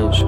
ночь.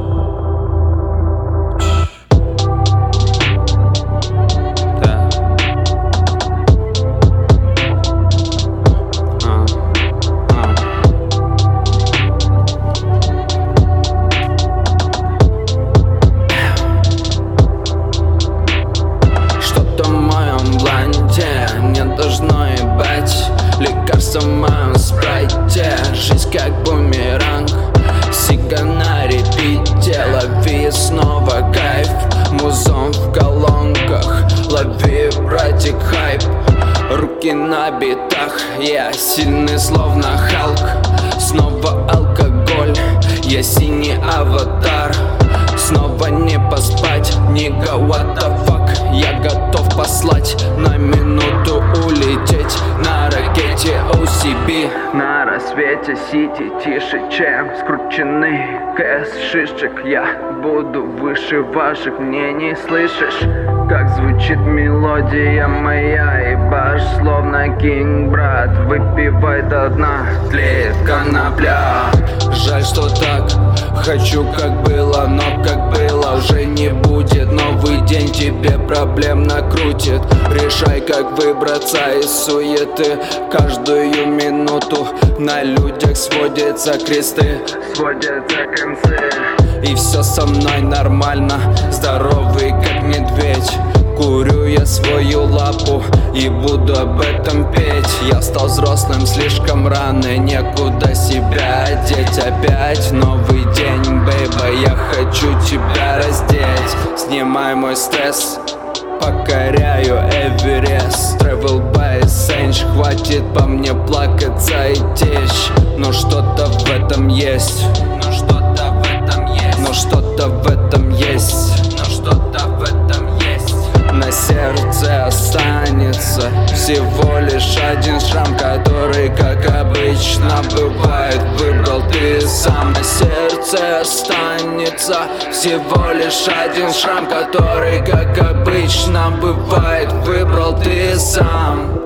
Что-то в моем бланде не должно ебать. Лекарство в моем спрайте. Жизнь как бумеранг, сига на репите. Лови снова кайф, музон в колонках. Лови, братик, хайп, руки на битах. Я сильный, словно Халк. Снова алкоголь, я синий аватар. Снова не поспать, нига, what the fuck. Я готов послать, на минуту улететь на ракете OCB. На рассвете сити тише, чем скрученный кэс шишек. Я буду выше ваших мнений, слышишь? Как звучит мелодия моя, ебашь словно кинг, брат. Выпивай до дна, тлеет конопля. Жаль, что так, хочу как было, но как было уже не будет. Новый день тебе проблем накрутит. Решай, как выбраться из суеты. Каждую минуту на людях сводятся кресты, сводятся концы. И все со мной нормально, здоровый как медведь. Курю я свою лапу и буду об этом петь. Я стал взрослым слишком рано, некуда себя одеть. Опять новый день, бейба, я хочу тебя раздеть. Снимай мой стресс, покоряю Эверест. Travel by Essence, хватит по мне плакаться и течь. Но что-то в этом есть, но что-то в этом есть, но что-то в этом есть, но что-то в этом есть. На сердце останется всего лишь один шрам, который, как обычно бывает, выбрал ты сам. На сердце останется всего лишь один шрам, который, как обычно бывает, выбрал ты сам.